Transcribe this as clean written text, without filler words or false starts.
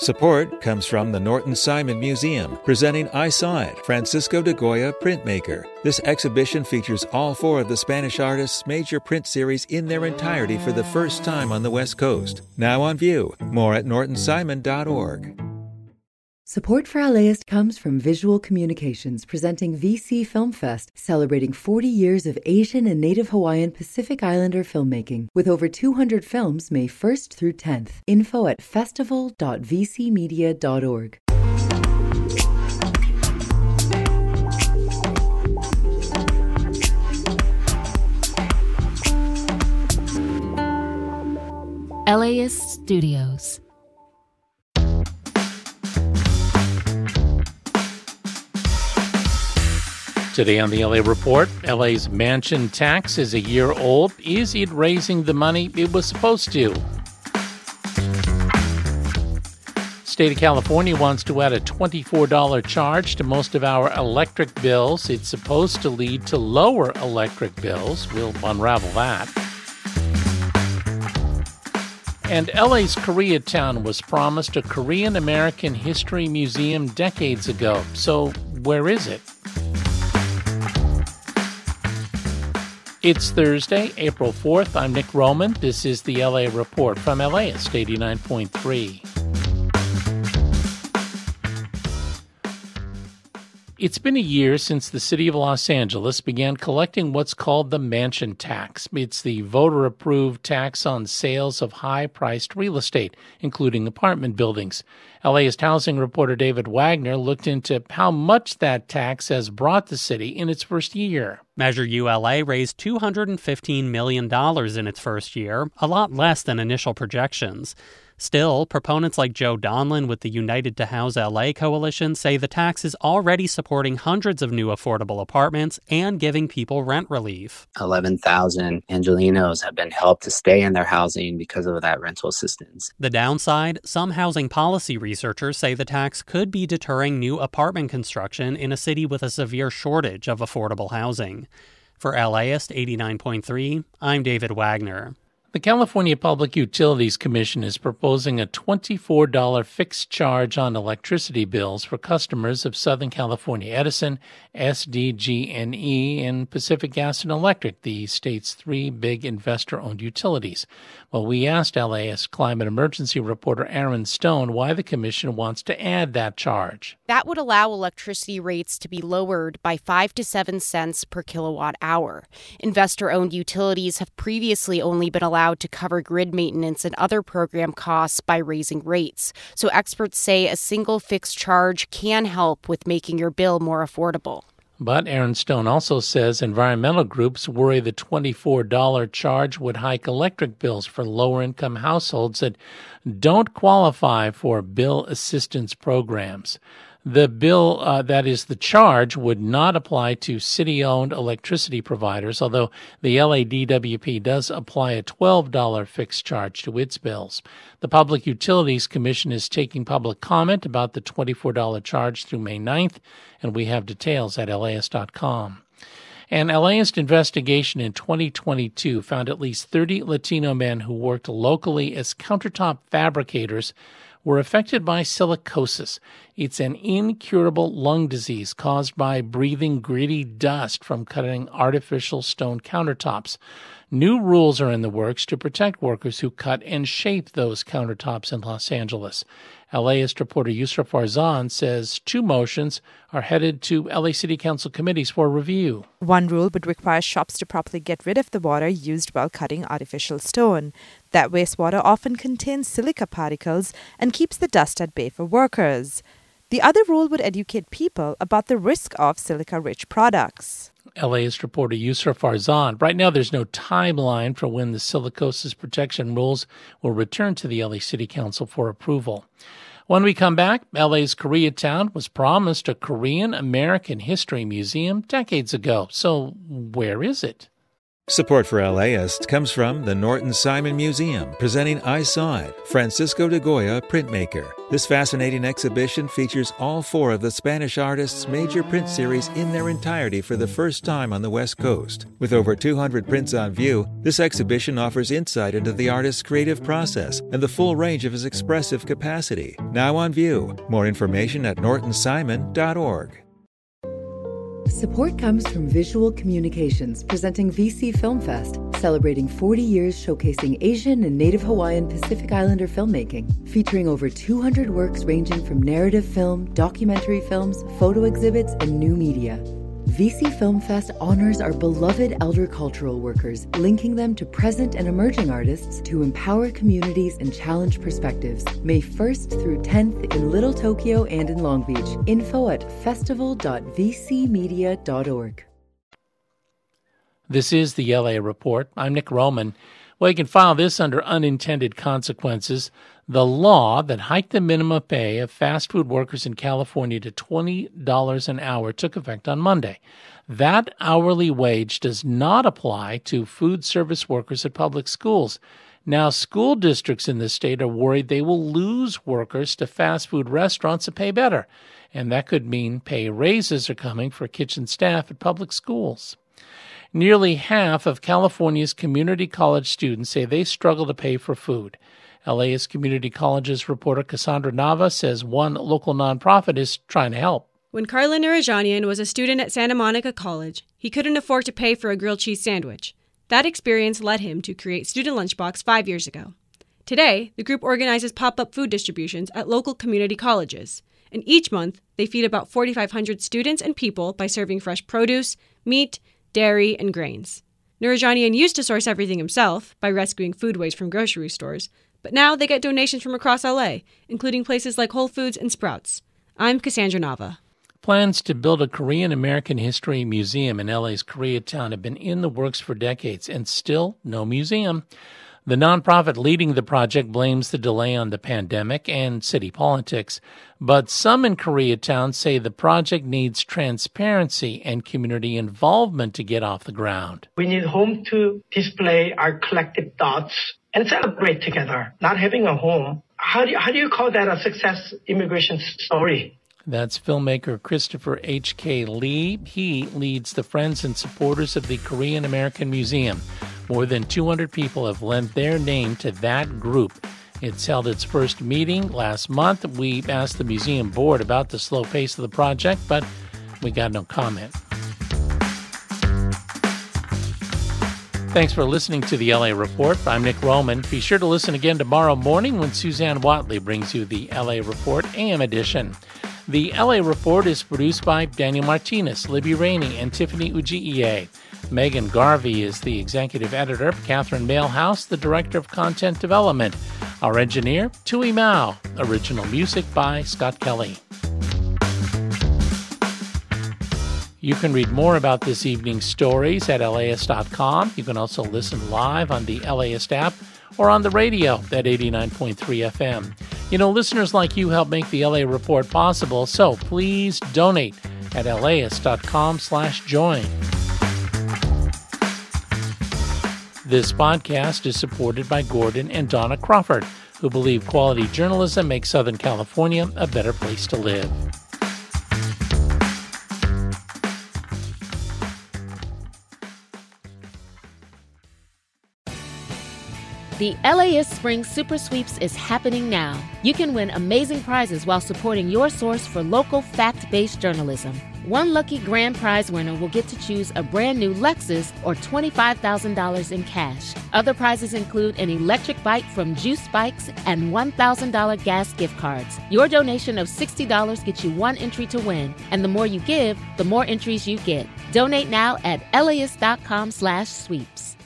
Support comes from the Norton Simon Museum, presenting I Saw It, Francisco de Goya Printmaker. This exhibition features all four of the Spanish artist's major print series in their entirety for the first time on the West Coast. Now on view. More at nortonsimon.org. Support for LAist comes from Visual Communications, presenting VC Film Fest, celebrating 40 years of Asian and Native Hawaiian Pacific Islander filmmaking, with over 200 films May 1st through 10th. Info at festival.vcmedia.org. LAist Studios. Today on the LA Report, LA's mansion tax is a year old. Is it raising the money it was supposed to? State of California wants to add a $24 charge to most of our electric bills. It's supposed to lead to lower electric bills. We'll unravel that. And LA's Koreatown was promised a Korean American History Museum decades ago. So where is it? It's Thursday, April 4th. I'm Nick Roman. This is the LA Report from LAist 89.3. It's been a year since the city of Los Angeles began collecting what's called the mansion tax. It's the voter-approved tax on sales of high-priced real estate, including apartment buildings. LAist housing reporter David Wagner looked into how much that tax has brought the city in its first year. Measure ULA raised $215 million in its first year, a lot less than initial projections. Still, proponents like Joe Donlin with the United to House LA coalition say the tax is already supporting hundreds of new affordable apartments and giving people rent relief. 11,000 Angelenos have been helped to stay in their housing because of that rental assistance. The downside, some housing policy researchers say the tax could be deterring new apartment construction in a city with a severe shortage of affordable housing. For LAist 89.3, I'm David Wagner. The California Public Utilities Commission is proposing a $24 fixed charge on electricity bills for customers of Southern California Edison, SDG&E, and Pacific Gas and Electric, the state's three big investor-owned utilities. Well, we asked LAist climate emergency reporter Aaron Stone why the commission wants to add that charge. That would allow electricity rates to be lowered by 5 to 7 cents per kilowatt hour. Investor-owned utilities have previously only been allowed to cover grid maintenance and other program costs by raising rates. So experts say a single fixed charge can help with making your bill more affordable. But Aaron Stone also says environmental groups worry the $24 charge would hike electric bills for lower-income households that don't qualify for bill assistance programs. The bill, that is the charge, would not apply to city-owned electricity providers, although the LADWP does apply a $12 fixed charge to its bills. The Public Utilities Commission is taking public comment about the $24 charge through May 9th, and we have details at LAist.com. An LAist investigation in 2022 found at least 30 Latino men who worked locally as countertop fabricators were affected by silicosis. It's an incurable lung disease caused by breathing gritty dust from cutting artificial stone countertops. New rules are in the works to protect workers who cut and shape those countertops in Los Angeles. LAist reporter Yusra Farzan says 2 motions are headed to LA City Council committees for review. One rule would require shops to properly get rid of the water used while cutting artificial stone. That wastewater often contains silica particles and keeps the dust at bay for workers. The other rule would educate people about the risk of silica-rich products. LAist reporter Yusra Farzan. Right now, there's no timeline for when the silicosis protection rules will return to the LA City Council for approval. When we come back, LA's Koreatown was promised a Korean American History Museum decades ago. So where is it? Support for LAist comes from the Norton Simon Museum, presenting I Saw It, Francisco de Goya printmaker. This fascinating exhibition features all 4 of the Spanish artist's major print series in their entirety for the first time on the West Coast. With over 200 prints on view, this exhibition offers insight into the artist's creative process and the full range of his expressive capacity. Now on view. More information at nortonsimon.org. Support comes from Visual Communications, presenting VC Film Fest, celebrating 40 years showcasing Asian and Native Hawaiian Pacific Islander filmmaking, featuring over 200 works ranging from narrative film, documentary films, photo exhibits, and new media. VC Film Fest honors our beloved elder cultural workers, linking them to present and emerging artists to empower communities and challenge perspectives. May 1st through 10th in Little Tokyo and in Long Beach. Info at festival.vcmedia.org. This is the LA Report. I'm Nick Roman. Well, you can file this under unintended consequences. The law that hiked the minimum pay of fast food workers in California to $20 an hour took effect on Monday. That hourly wage does not apply to food service workers at public schools. Now, school districts in the state are worried they will lose workers to fast food restaurants that pay better, and that could mean pay raises are coming for kitchen staff at public schools. Nearly half of California's community college students say they struggle to pay for food. LAist Community Colleges reporter Cassandra Nava says one local nonprofit is trying to help. When Carla Nurajanian was a student at Santa Monica College, he couldn't afford to pay for a grilled cheese sandwich. That experience led him to create Student Lunchbox 5 years ago. Today, the group organizes pop-up food distributions at local community colleges. And each month, they feed about 4,500 students and people by serving fresh produce, meat, dairy, and grains. Nurajanian used to source everything himself by rescuing food waste from grocery stores, but now they get donations from across LA, including places like Whole Foods and Sprouts. I'm Cassandra Nava. Plans to build a Korean American history museum in LA's Koreatown have been in the works for decades, and still no museum. The nonprofit leading the project blames the delay on the pandemic and city politics, but some in Koreatown say the project needs transparency and community involvement to get off the ground. We need home to display our collective thoughts and celebrate together. Not having a home, how do you call that a success immigration story? That's filmmaker Christopher H.K. Lee. He leads the Friends and Supporters of the Korean American Museum. More than 200 people have lent their name to that group. It's held its first meeting last month. We asked the museum board about the slow pace of the project, but we got no comment. Thanks for listening to the LA Report. I'm Nick Roman. Be sure to listen again tomorrow morning when Suzanne Watley brings you the LA Report AM edition. The LA Report is produced by Daniel Martinez, Libby Rainey, and Tiffany Ujiie. Megan Garvey is the executive editor. Catherine Mailhouse, the director of content development. Our engineer, Tui Mao. Original music by Scott Kelly. You can read more about this evening's stories at LAist.com. You can also listen live on the LAist app or on the radio at 89.3 FM. You know, listeners like you help make the LA Report possible, so please donate at LAist.com/join. This podcast is supported by Gordon and Donna Crawford, who believe quality journalism makes Southern California a better place to live. The LAist Spring Super Sweeps is happening now. You can win amazing prizes while supporting your source for local fact-based journalism. One lucky grand prize winner will get to choose a brand new Lexus or $25,000 in cash. Other prizes include an electric bike from Juice Bikes and $1,000 gas gift cards. Your donation of $60 gets you one entry to win, and the more you give, the more entries you get. Donate now at LAist.com/sweeps.